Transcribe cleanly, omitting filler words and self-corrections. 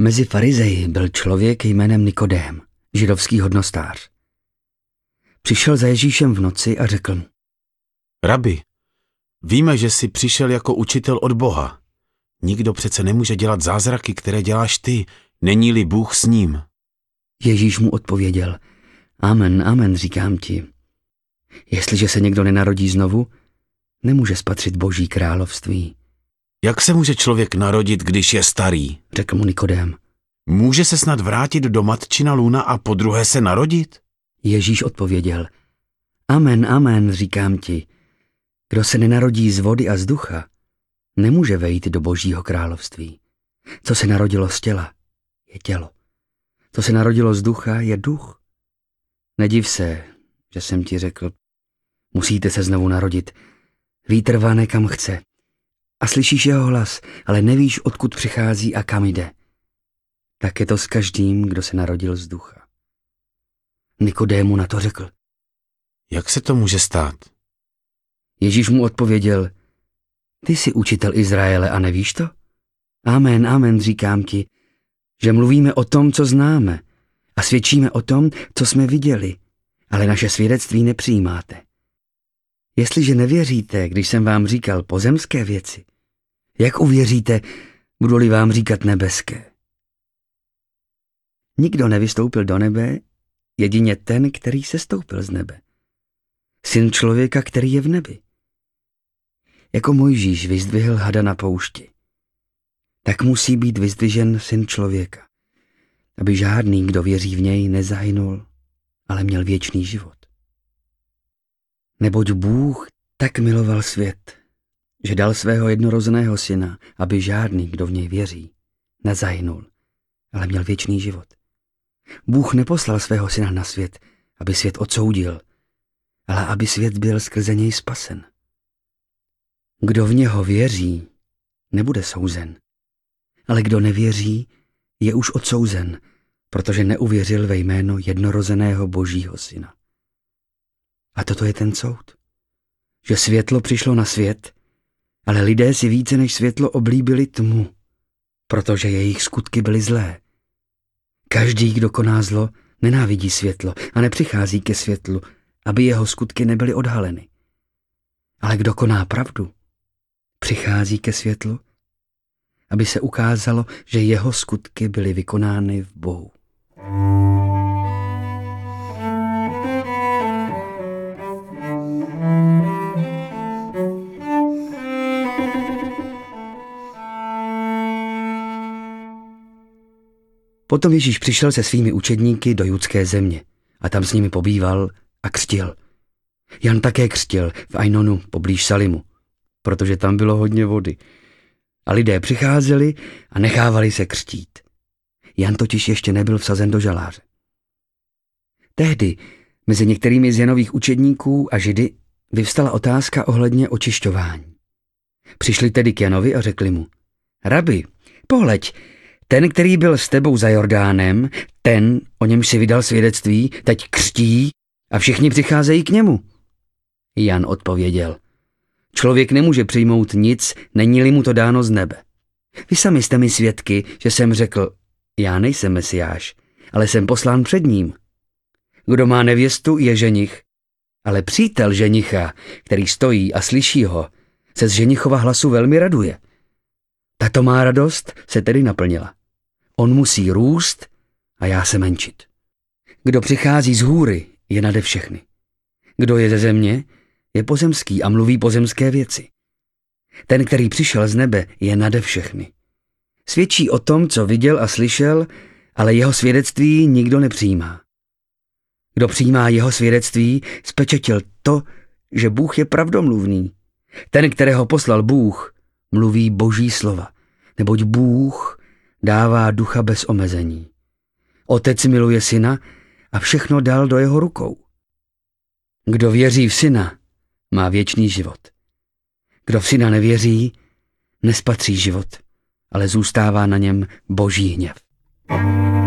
Mezi farizeji byl člověk jménem Nikodém, židovský hodnostář. Přišel za Ježíšem v noci a řekl mu: Rabi, víme, že jsi přišel jako učitel od Boha. Nikdo přece nemůže dělat zázraky, které děláš ty, není-li Bůh s ním. Ježíš mu odpověděl: Amen, amen, říkám ti. Jestliže se někdo nenarodí znovu, nemůže spatřit Boží království. Jak se může člověk narodit, když je starý? Řekl mu Nikodém. Může se snad vrátit do matčina lůna a podruhé se narodit? Ježíš odpověděl: Amen, amen, říkám ti. Kdo se nenarodí z vody a z ducha, nemůže vejít do Božího království. Co se narodilo z těla, je tělo. Co se narodilo z ducha, je duch. Nediv se, že jsem ti řekl: musíte se znovu narodit. Vítr vane kam chce a slyšíš jeho hlas, ale nevíš, odkud přichází a kam jde. Tak je to s každým, kdo se narodil z ducha. Nikodému na to řekl: Jak se to může stát? Ježíš mu odpověděl: Ty jsi učitel Izraele a nevíš to? Amen, amen, říkám ti, že mluvíme o tom, co známe, a svědčíme o tom, co jsme viděli, ale naše svědectví nepřijímáte. Jestliže nevěříte, když jsem vám říkal pozemské věci, jak uvěříte, budu-li vám říkat nebeské? Nikdo nevystoupil do nebe, jedině ten, který sestoupil z nebe. Syn člověka, který je v nebi. Jako Mojžíš vyzdvihl hada na poušti, tak musí být vyzdvižen Syn člověka, aby žádný, kdo věří v něj, nezahynul, ale měl věčný život. Neboť Bůh tak miloval svět, že dal svého jednorozeného syna, aby žádný, kdo v něj věří, nezahynul, ale měl věčný život. Bůh neposlal svého syna na svět, aby svět odsoudil, ale aby svět byl skrze něj spasen. Kdo v něho věří, nebude souzen, ale kdo nevěří, je už odsouzen, protože neuvěřil ve jméno jednorozeného Božího syna. A toto je ten soud, že světlo přišlo na svět, ale lidé si více než světlo oblíbili tmu, protože jejich skutky byly zlé. Každý, kdo koná zlo, nenávidí světlo a nepřichází ke světlu, aby jeho skutky nebyly odhaleny. Ale kdo koná pravdu, přichází ke světlu, aby se ukázalo, že jeho skutky byly vykonány v Bohu. Potom Ježíš přišel se svými učedníky do judské země a tam s nimi pobýval a křtil. Jan také křtil v Ainonu poblíž Salimu, protože tam bylo hodně vody. A lidé přicházeli a nechávali se křtít. Jan totiž ještě nebyl vsazen do žaláře. Tehdy mezi některými z Janových učedníků a Židy vyvstala otázka ohledně očišťování. Přišli tedy k Janovi a řekli mu: Rabi, pohleď, ten, který byl s tebou za Jordánem, ten, o němž si vydal svědectví, teď křtí a všichni přicházejí k němu. Jan odpověděl: Člověk nemůže přijmout nic, není-li mu to dáno z nebe. Vy sami jste mi svědky, že jsem řekl: Já nejsem Mesiáš, ale jsem poslán před ním. Kdo má nevěstu, je ženich, ale přítel ženicha, který stojí a slyší ho, se z ženichova hlasu velmi raduje. Tato má radost se tedy naplnila. On musí růst a já se menšit. Kdo přichází z hůry, je nade všechny. Kdo je ze země, je pozemský a mluví pozemské věci. Ten, který přišel z nebe, je nade všechny. Svědčí o tom, co viděl a slyšel, ale jeho svědectví nikdo nepřijímá. Kdo přijímá jeho svědectví, spečetil to, že Bůh je pravdomluvný. Ten, kterého poslal Bůh, mluví Boží slova, neboť Bůh dává ducha bez omezení. Otec miluje syna a všechno dal do jeho rukou. Kdo věří v syna, má věčný život. Kdo v syna nevěří, nespatří život, ale zůstává na něm Boží hněv.